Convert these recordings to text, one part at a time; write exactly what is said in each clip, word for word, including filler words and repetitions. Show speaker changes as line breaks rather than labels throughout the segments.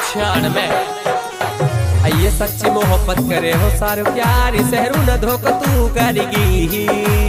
छियानवे। ये सच्ची मोहब्बत करे हो सारो प्यारी सहरू न धोख तू करेगी।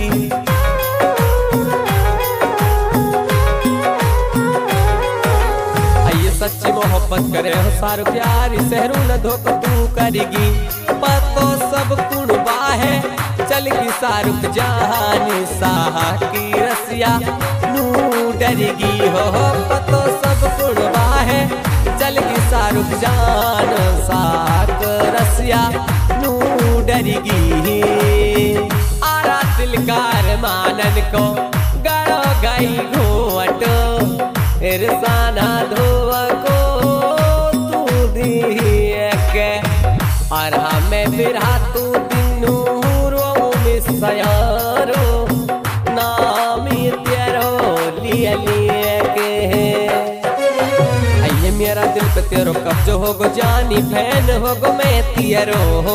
ये सच्ची मोहब्बत करे हो सारो प्यारी सहरू न धोख तू करेगी। पतो सब कुणबा है चल की शाहरुख जहानी साहा की रसिया नू डरेगी हो। पतो सब कुणबा है चल की शाहरुख जान साक रसिया नू डरेगी। आरा दिलकार मानन को गड़ो गई घूट इरसाना धोआ को तू दी के और हमें बिरहा तू दिनू रो मिसयारो नामी तेरो लिए लिए के ये मेरा दिल पे तेरो कब्जो हो गो जानी फैन हो गो मैं तेरो हो।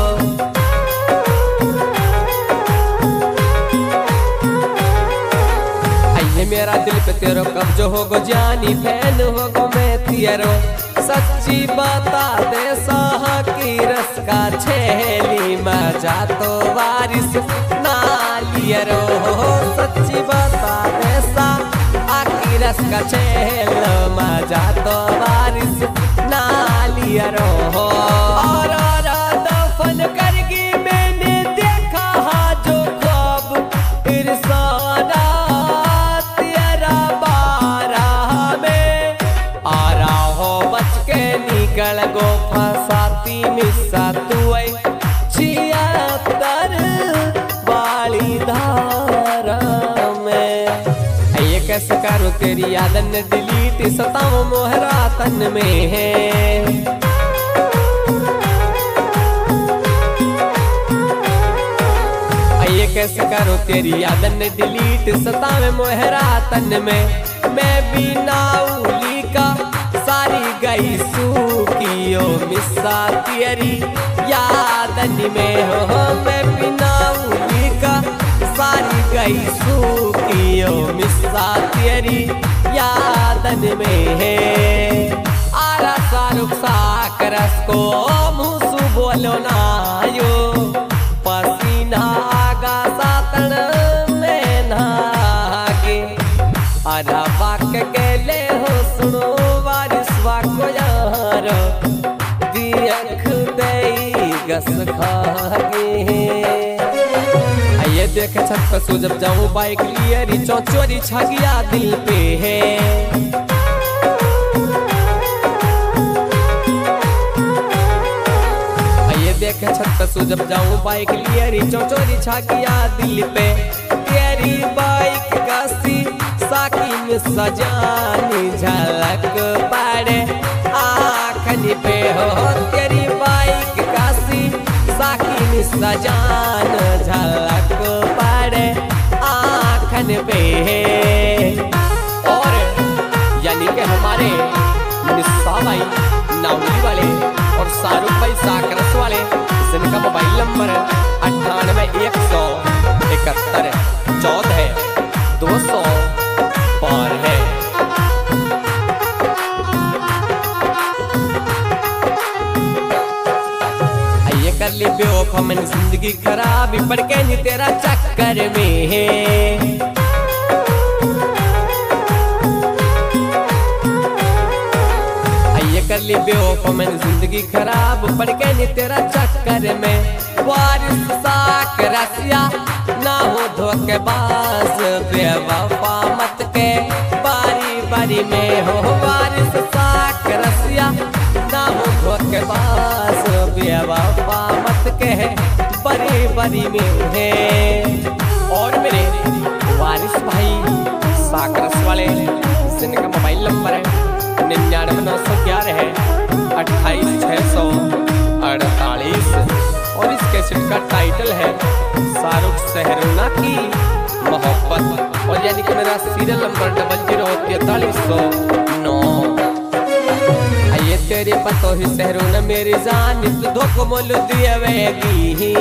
ये मेरा दिल पे तेरो कब्जो हो गो जानी फैन हो गो मैं तेरो। सच्ची बता दे साहा की रस का छेली मजा तो वारिस ना लियरो हो। सच्ची बता दे साहा की रस का छेल मजा तो वारिस ना लियरो हो। और दफन करगी मैंने देखा जो ख्वाब इरसाना तेरा बारह में आ रहा हो बच के निकल गो फसाती मिसा तू छियात्तर वाली धारा में। ये कैसे करूँ तेरी याद न डिलीट सताओ मोहरा तन में है। ये कैसे करो तेरी याद न डिलीट सतावे मोहरा तन में। मैं भी नाउली का सारी गई सूखियो मिसा तेरी यादन में हो। मैं भी नाउली का सारी गई सूखियो मिसा तेरी यादन में है। आरा शाहरुख साकरस को मुसु बोलो ना यो पसीना आगा सातन में नागे। आरा वाक गेले हो सुनो वारिस वाको यार दियख दई गस खागे। ये देख छत पे सो जब जाऊं बाइक लिए चौचोरी छगिया दिल पे है। देख छत पे सो जब जाऊं बाइक लिए चौचोरी छगिया दिल पे। तेरी बाइक का सी साकी में सजानी झलक पड़े आँखन पे हो। तेरी बाइक का सी साकी में सजान झलक पड़े आँखन पे। और यानी कि हमारे निस्सा भाई नाउली वाले और शाहरुख भाई साकरस वाले जिनका मोबाइल नंबर अट्ठानवे एक सौ इकहत्तर चौदह दो सौ पर है। ये कर ली बेवफा मैंने जिंदगी खराब पड़ के नहीं तेरा चक्कर में है। कर ली बेवफा मैंने जिंदगी खराब पड़ के नहीं तेरा चक्कर में। वारिस साकरसिया ना हो धोखेबाज बेवफा मत के बारी बारी में हो। वारिस साकरसिया ना हो धोखेबाज बेवफा मत के बारी बारी में है। और मेरे वारिस भाई साकरस वाले जिनका मोबाइल नंबर है निन्यानवे नौ सौ ग्यारह है अट्ठाईस छः सौ अड़तालीस। और इस कैसेट का टाइटल है शाहरुख सहरुना की मोहब्बत। और यानी कि मेरा सीरियल नंबर डबल जीरो तैतालीस सौ नौ। ये तेरे पतो ही सहरुना मेरी जान तू धोखो मोल दिए वेगी।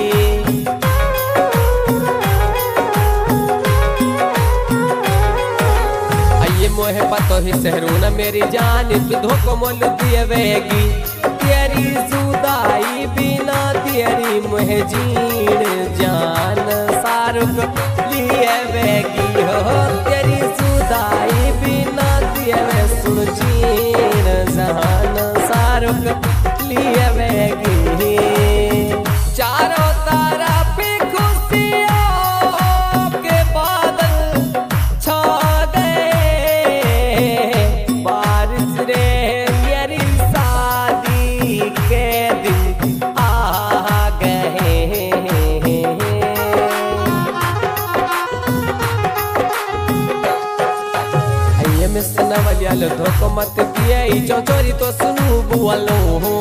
मोहे पतो ही सहरू न मेरी जान तू धोखो मोल दिएगी तेरी जुदाई बिना तेरी मोहे जीण जान सारुक लिएगी हो तेरी जुदाई बिना तेरे सुन जीण जान सारुक लिएगी चारों तरफ खुशियों के बादल छा गए बारिश रे मेरी शादी के दिन आ गए ये मिस नवलिया धोखो मत दिए चौचोरी तो सुनू बुआलो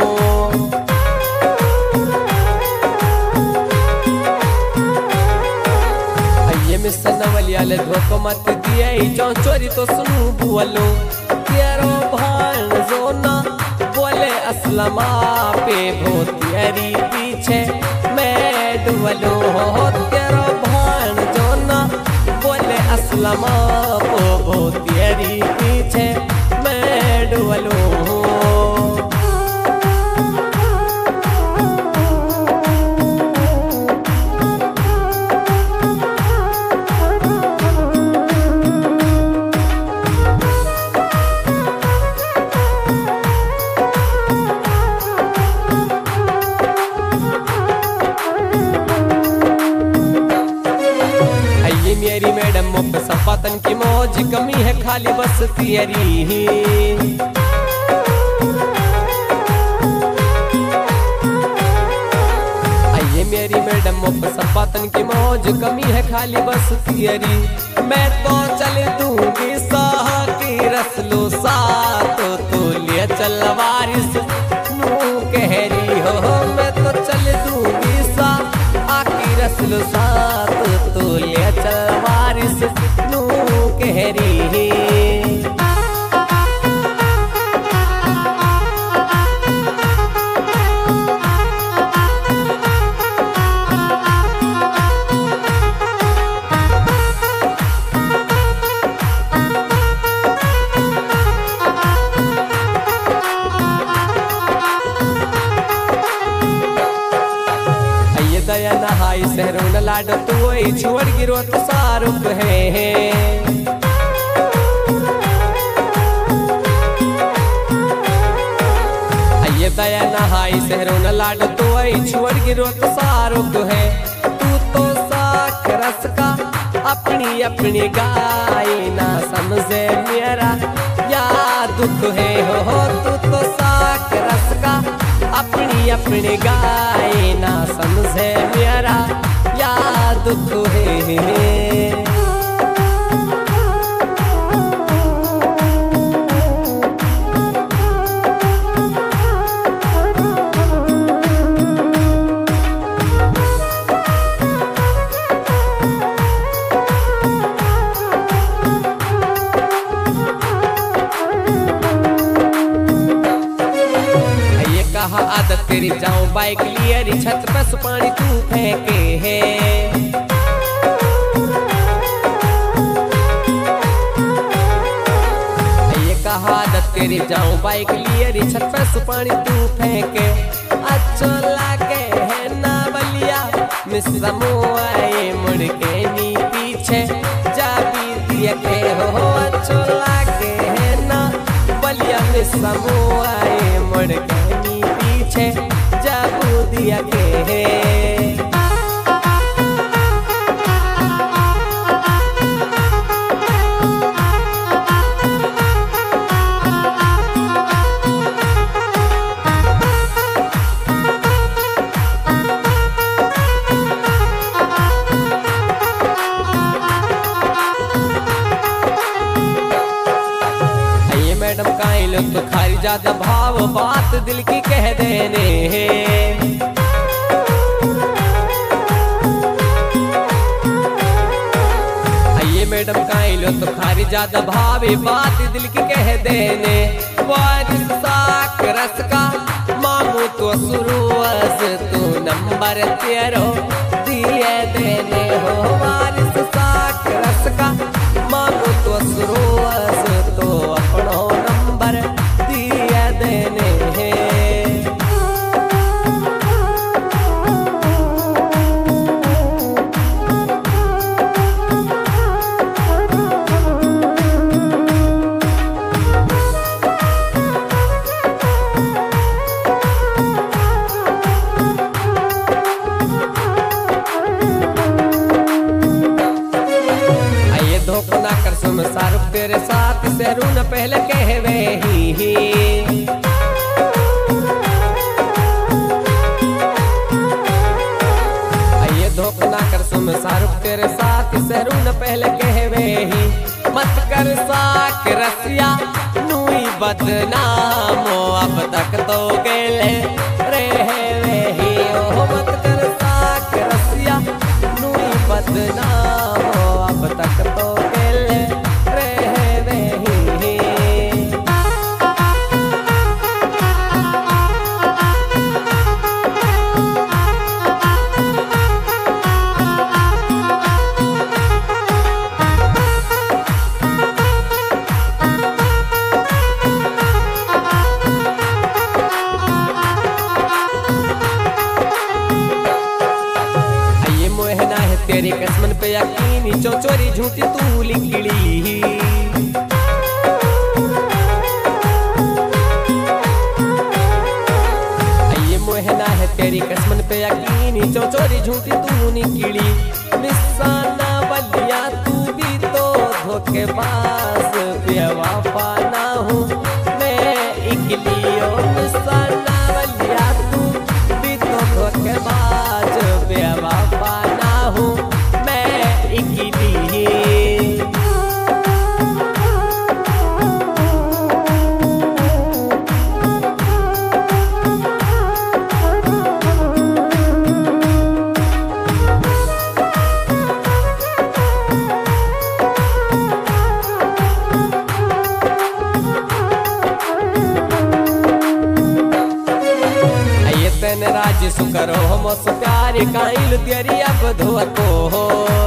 सनवलिया ले धोखो मत दिए चौचोरी तो सुनू बुआलो तेरो भान जोना बोले असलमा पे भो तेरी पीछे मैं डुबलो हो तेरो भान जोना बोले असलमा पो भो तेरी पीछे मैं डुबलो मेरी मैडम मुख सपातन की मौज कमी है खाली बस तेरी आइए मेरी मैडम मुख सपातन की मौज कमी है खाली बस तेरी मैं तो चल दूंगी साह की रसलो साथ तो ले चल वारिस नू कह रही हो मैं तो चल दूंगी साह आकी रसलो साथ तो ले चल वारिस नू कह रही दया नहाई सहरों न लाडो तू छोड़ गिरो तो सारुक है ये दया नहाई सहरों न लाडो तू छोड़ गिरो तो सारुक है तू तो साख रस का अपनी अपनी गाय ना समझे मेरा या दुख है हो तू तो साख रस का अपनी अपनी गाय ना समझे मेरा या दुख है आदत तेरी जाऊं बाइक लियरी छत पे सुपानी तू फेंके है ये कहा आदत तेरी जाऊं बाइक लियरी छत पे सुपानी तू फेंके अच्छो लागे है ना बलिया मिस्र मुआए मुड़ के नी पीछे जा भी दिया के हो अच्छो लागे है ना बलिया मिस्र मुआए मुड़ के जाबू दिया के मैडम काई लोग तो खारी ज्यादा भाव बात दिल की कह देने आइए मैडम काई लोग तो खारी ज्यादा भावी बात दिल की कह देने वारिस साक रस का मामू तो शुरुआत तू नंबर तेरो दिए देने हो वारिस साक रस का मामू तो शुरुआत तेरे साथ सहरू न पहले कहवे ही आइए धोखा ना कर सुन शाहरुख तेरे साथ सहरू न पहले कहवे ही मत कर साक रसिया नुई बदनाम अब तक तो गेले रहे ही ओ मत कर साक रसिया नुई बदनाम अब तक तो गेले रहे ही तेरी कसमन पे यकीनी चौचोरी झूठी तू लिखड़ी ये मोहना है तेरी कसमन पे यकीनी चौचोरी झूठी तू निकली निशाना बलिया तू भी तो धोखेबाज बेवफा ना हूँ मैं इकली ओ निशाना बलिया तू भी तो धोखेबाज बेवफा ना हूँ राज सुकरो हम प्यारी काइल तेरी अब धोको हो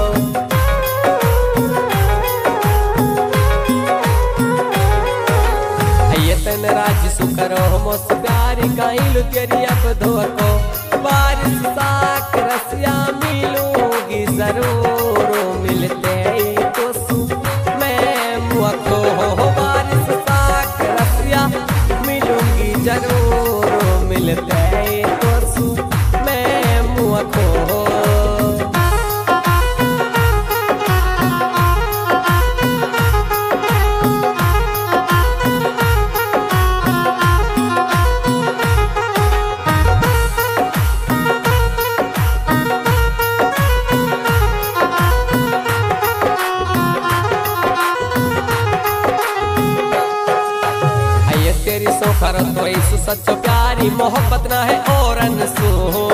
ये तन राज सुकरो हम प्यारी काइल तेरी अब धोको बारिश साक रसिया मिलूंगी जरूर मिलते ही तो सु मैं मुआको हो बारिश साक रसिया मिलूंगी जरूर मिलते तेरी सोखर तो इसु सच्चो प्यारी मोहब्बत ना है और अनसु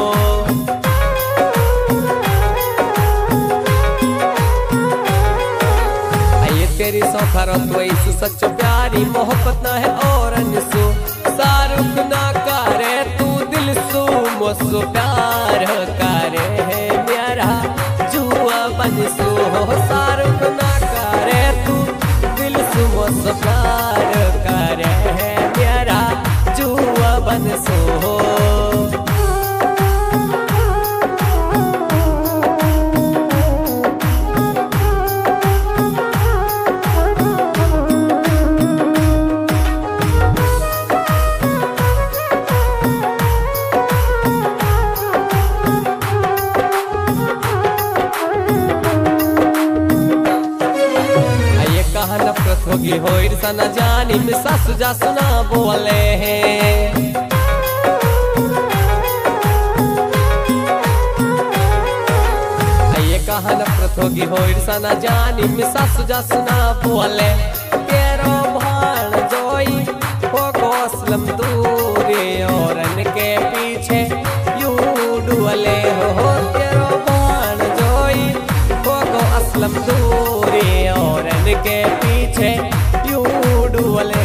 ये तेरी सोखर तो इसु सच्चो प्यारी मोहब्बत ना है और अनसु शाहरुख ना करे तू दिल सु मोसु प्यार करे है मेरा जुआ बनसु हो शाहरुख ना करे तू दिल सु मोसु प्यार करे है जुआ बनसो कहा नफरत होगी हो ईर्षा न जानी मिसा सुजा सुना बोले हैं ये कहा नफरत होगी हो ईर्षा न जानी मिसा सुजा सुना बोले तेरो भाण जोई हो गोसलम दूरी और के पीछे यू डुअले हो तेरो भाण जोई हो गो असलम दूरी और के पीछे यू डुअले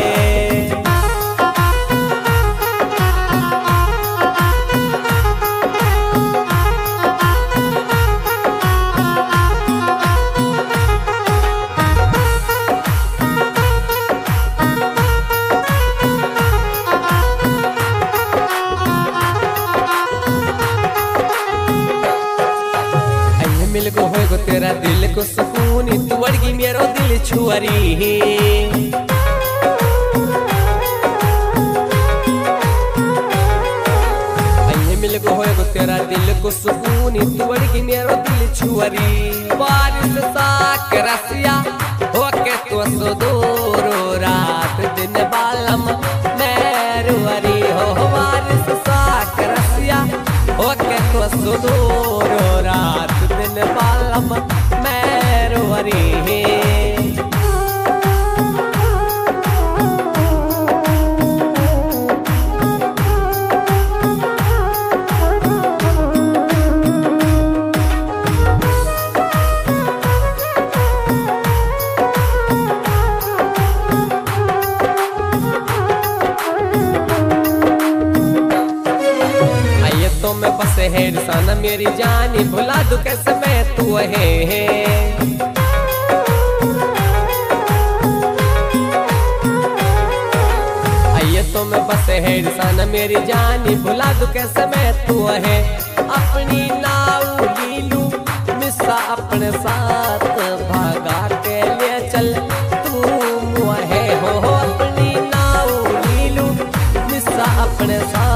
मिल को होएगो तेरा दिल को सुकून तू अड़गी मेरो दिल छुअरी मिल को होएगो तेरा दिल को सुकून तू अड़गी मेरो दिल छुअरी बारिश साक रसिया होके तो तो दूर रात दिन बालम मैरवरी तो मैं बस है साना मेरी जानी भुला दू कैसे मैं तू है आइए तो मैं बस है साना मेरी जानी भुला दू कैसे मैं तू है अपनी नाव लीलू मिसा अपने साथ भागा के लिए चल तू है हो, हो अपनी नाव लीलू मिसा अपने साथ